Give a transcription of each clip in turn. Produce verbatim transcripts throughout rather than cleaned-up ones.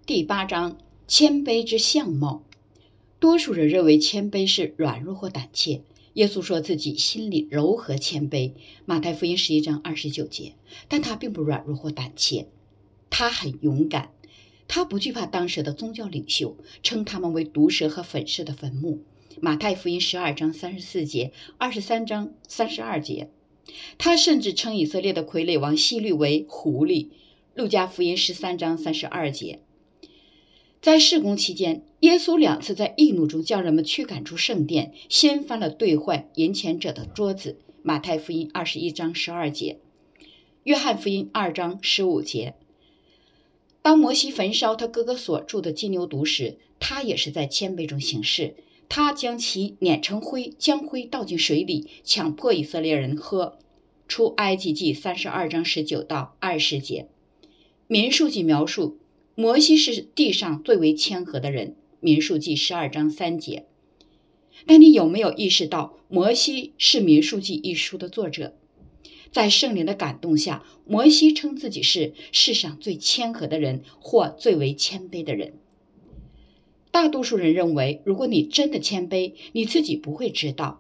第八章，谦卑之相貌。多数人认为谦卑是软弱或胆怯。耶稣说自己心里柔和谦卑，马太福音十一章二十九节。但他并不软弱或胆怯，他很勇敢。他不惧怕当时的宗教领袖，称他们为毒蛇和粉饰的坟墓。马太福音十二章三十四节，二十三章三十二节。他甚至称以色列的傀儡王希律为狐狸。路加福音十三章三十二节。在事工期间，耶稣两次在易怒中将人们驱赶出圣殿，掀翻了兑换银钱者的桌子。马太福音二十一章十二节，约翰福音二章十五节。当摩西焚烧他哥哥所铸的金牛犊时，他也是在谦卑中行事。他将其碾成灰，将灰倒进水里，强迫以色列人喝。出埃及记三十二章十九到二十节。民数记描述摩西是地上最为谦和的人，民数记十二章三节。但你有没有意识到，摩西是民数记一书的作者？在圣灵的感动下，摩西称自己是世上最谦和的人，或最为谦卑的人。大多数人认为，如果你真的谦卑，你自己不会知道，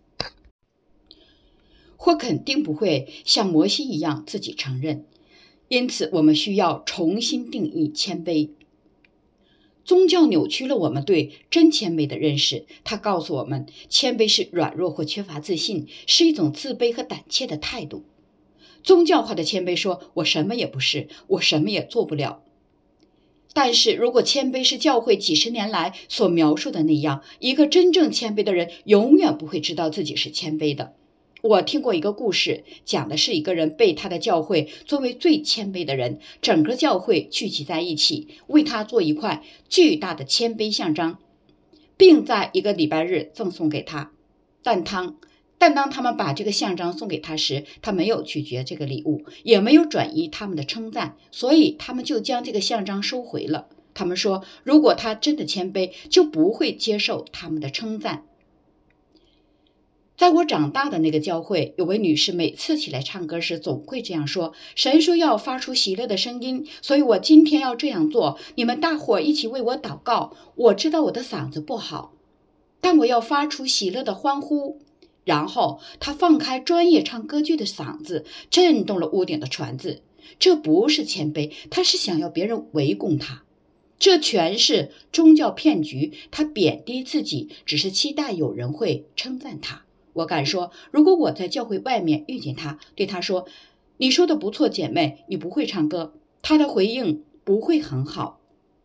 或肯定不会像摩西一样自己承认。因此，我们需要重新定义谦卑。宗教扭曲了我们对真谦卑的认识，它告诉我们，谦卑是软弱或缺乏自信，是一种自卑和胆怯的态度。宗教化的谦卑说，我什么也不是，我什么也做不了。但是如果谦卑是教会几十年来所描述的那样，一个真正谦卑的人永远不会知道自己是谦卑的。我听过一个故事，讲的是一个人被他的教会作为最谦卑的人，整个教会聚集在一起，为他做一块巨大的谦卑像章，并在一个礼拜日赠送给他。但当但当他们把这个像章送给他时，他没有拒绝这个礼物，也没有转移他们的称赞，所以他们就将这个像章收回了。他们说，如果他真的谦卑，就不会接受他们的称赞。在我长大的那个教会，有位女士每次起来唱歌时总会这样说，神说要发出喜乐的声音，所以我今天要这样做，你们大伙一起为我祷告。我知道我的嗓子不好，但我要发出喜乐的欢呼。然后她放开专业唱歌剧的嗓子，震动了屋顶的船子。这不是谦卑，她是想要别人围攻她。这全是宗教骗局，她贬低自己，只是期待有人会称赞她。我敢说，如果我在教会外面遇见他，对他说，你说的不错，姐妹，你不会唱歌，他的回应不会很好。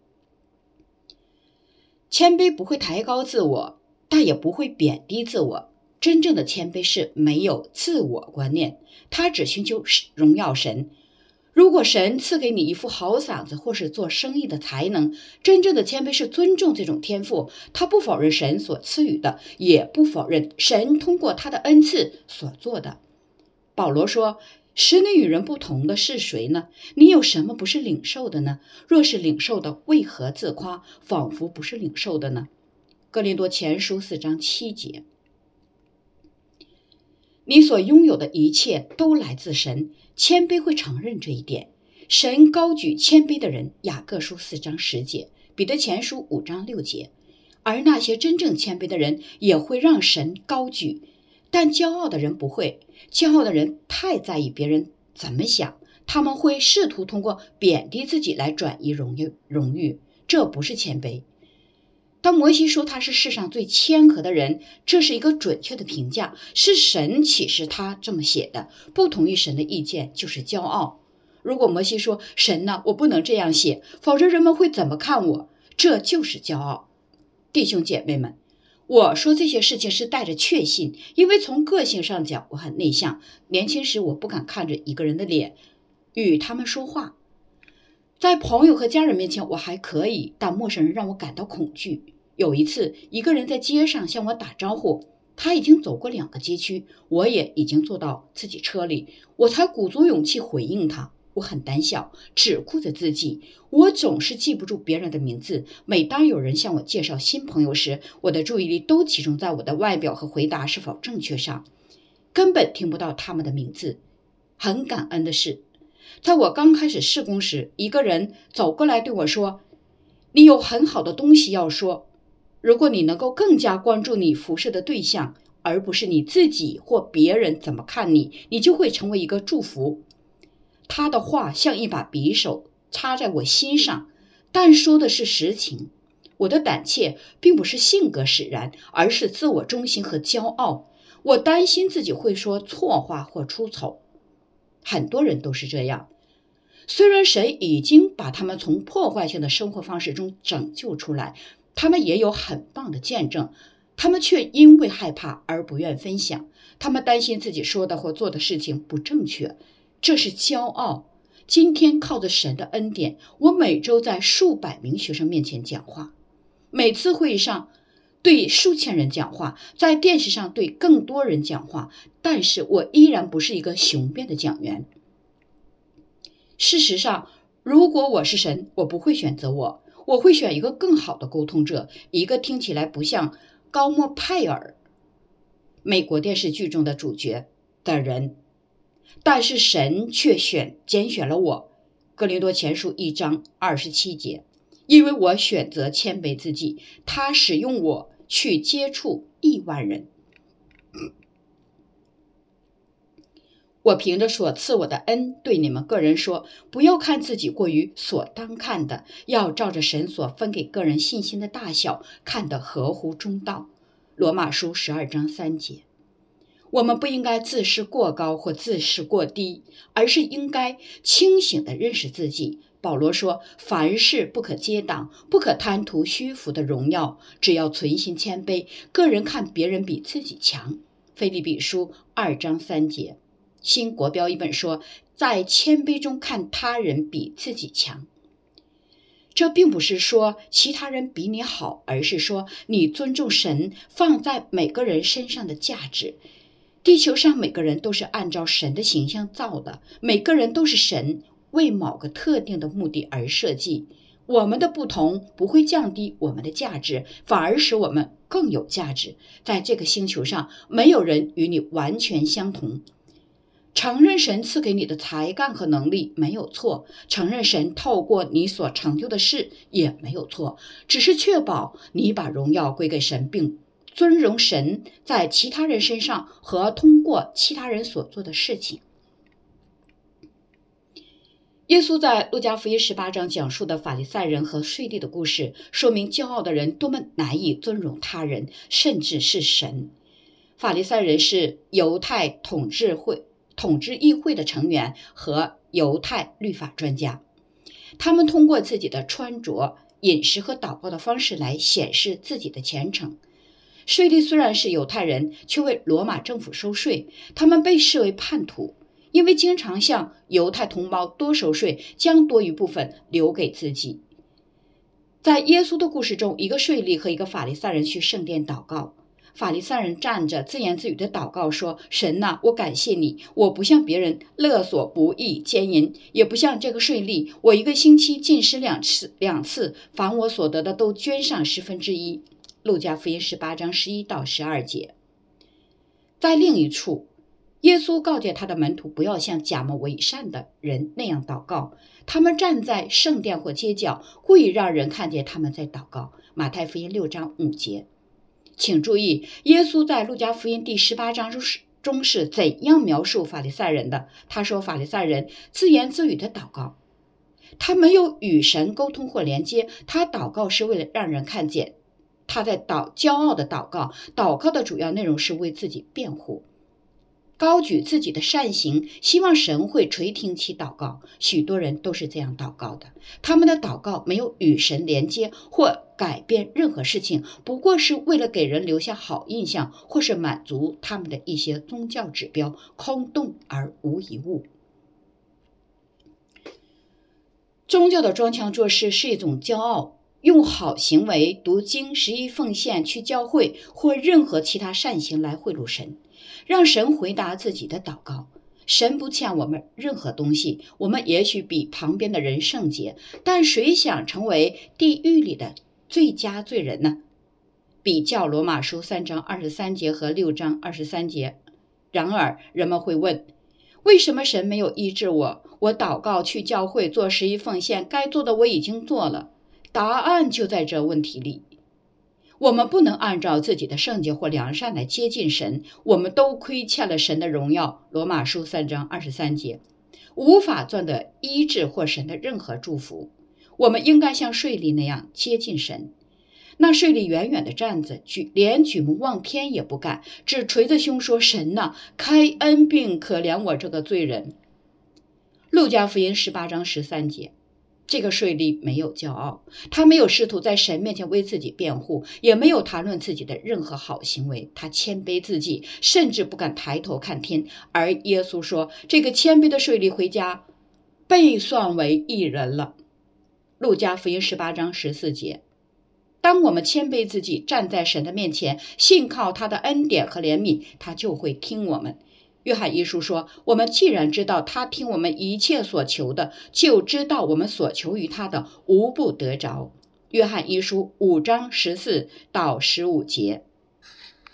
谦卑不会抬高自我，但也不会贬低自我。真正的谦卑是没有自我观念，他只寻求荣耀神。如果神赐给你一副好嗓子或是做生意的才能，真正的谦卑是尊重这种天赋，他不否认神所赐予的，也不否认神通过他的恩赐所做的。保罗说，使你与人不同的是谁呢？你有什么不是领受的呢？若是领受的，为何自夸，仿佛不是领受的呢？哥林多前书四章七节。你所拥有的一切都来自神，谦卑会承认这一点。神高举谦卑的人，雅各书四章十节，彼得前书五章六节。而那些真正谦卑的人也会让神高举，但骄傲的人不会。骄傲的人太在意别人怎么想，他们会试图通过贬低自己来转移荣誉，荣誉，这不是谦卑。当摩西说他是世上最谦和的人，这是一个准确的评价，是神启示他这么写的。不同意神的意见就是骄傲。如果摩西说，神呢，我不能这样写，否则人们会怎么看我，这就是骄傲。弟兄姐妹们，我说这些事情是带着确信，因为从个性上讲，我很内向。年轻时我不敢看着一个人的脸与他们说话，在朋友和家人面前我还可以，但陌生人让我感到恐惧。有一次，一个人在街上向我打招呼，他已经走过两个街区，我也已经坐到自己车里，我才鼓足勇气回应他。我很胆小，只顾着自己，我总是记不住别人的名字。每当有人向我介绍新朋友时，我的注意力都集中在我的外表和回答是否正确上，根本听不到他们的名字。很感恩的是，在我刚开始试工时，一个人走过来对我说， 你有很好的东西要说。如果你能够更加关注你服侍的对象，而不是你自己或别人怎么看你，你就会成为一个祝福。他的话像一把匕首插在我心上，但说的是实情。我的胆怯并不是性格使然，而是自我中心和骄傲。我担心自己会说错话或出丑。很多人都是这样。虽然神已经把他们从破坏性的生活方式中拯救出来，他们也有很棒的见证，他们却因为害怕而不愿分享。他们担心自己说的或做的事情不正确，这是骄傲。今天靠着神的恩典，我每周在数百名学生面前讲话，每次会议上对数千人讲话，在电视上对更多人讲话，但是我依然不是一个雄辩的讲员。事实上，如果我是神，我不会选择我，我会选一个更好的沟通者，一个听起来不像高莫派尔美国电视剧中的主角的人。但是神却选拣选了我，哥林多前书一章二十七节，因为我选择谦卑自己，他使用我去接触亿万人。我凭着所赐我的恩对你们个人说，不要看自己过于所当看的，要照着神所分给个人信心的大小，看得合乎中道。罗马书十二章三节。我们不应该自视过高或自视过低，而是应该清醒地认识自己。保罗说，凡事不可结党，不可贪图虚浮的荣耀，只要存心谦卑，个人看别人比自己强。腓立比书二章三节。新国标译本说，在谦卑中看他人比自己强。这并不是说其他人比你好，而是说你尊重神放在每个人身上的价值。地球上每个人都是按照神的形象造的，每个人都是神为某个特定的目的而设计。我们的不同不会降低我们的价值，反而使我们更有价值。在这个星球上，没有人与你完全相同。承认神赐给你的才干和能力没有错，承认神透过你所成就的事也没有错，只是确保你把荣耀归给神，并尊荣神在其他人身上和通过其他人所做的事情。耶稣在路加福音十八章讲述的法利赛人和税吏的故事，说明骄傲的人多么难以尊荣他人，甚至是神。法利赛人是犹太统治会统治议会的成员和犹太律法专家，他们通过自己的穿着、饮食和祷告的方式来显示自己的虔诚。税吏虽然是犹太人，却为罗马政府收税，他们被视为叛徒，因为经常向犹太同胞多收税，将多余部分留给自己。在耶稣的故事中，一个税吏和一个法利赛人去圣殿祷告。法利赛人站着自言自语的祷告说，神哪，我感谢你，我不像别人勒索不义奸淫，也不像这个税吏，我一个星期进食两次两次凡我所得的都捐上十分之一。路加福音十八章十一到十二节。在另一处，耶稣告诫他的门徒不要像假冒伪善的人那样祷告，他们站在圣殿或街角，故意让人看见他们在祷告。马太福音六章五节。请注意，耶稣在路加福音第十八章中是怎样描述法利赛人的？他说，法利赛人自言自语的祷告，他没有与神沟通或连接，他祷告是为了让人看见，他在祷骄傲的祷告，祷告的主要内容是为自己辩护，高举自己的善行，希望神会垂听其祷告。许多人都是这样祷告的，他们的祷告没有与神连接或改变任何事情，不过是为了给人留下好印象，或是满足他们的一些宗教指标，空洞而无一物。宗教的装腔作势是一种骄傲，用好行为、读经、十一奉献、去教会或任何其他善行来贿赂神，让神回答自己的祷告。神不欠我们任何东西，我们也许比旁边的人圣洁，但谁想成为地狱里的最佳罪人呢？比较罗马书三章二十三节和六章二十三节。然而人们会问，为什么神没有医治我？我祷告、去教会、做十一奉献，该做的我已经做了。 答案就在这问题里。我们不能按照自己的圣洁或良善来接近神，我们都亏欠了神的荣耀。罗马书三章二十三节，无法赚得医治或神的任何祝福。我们应该像税吏那样接近神。那税吏远远地站着，举连举目望天也不干，只捶着胸说：神哪，开恩并可怜我这个罪人。路加福音十八章十三节，这个税吏没有骄傲，他没有试图在神面前为自己辩护，也没有谈论自己的任何好行为，他谦卑自己，甚至不敢抬头看天。而耶稣说，这个谦卑的税吏回家被算为义人了。路加福音十八章十四节，当我们谦卑自己，站在神的面前，信靠他的恩典和怜悯，他就会听我们。约翰一书说，我们既然知道他听我们一切所求的，就知道我们所求于他的无不得着。约翰一书五章十四到十五节。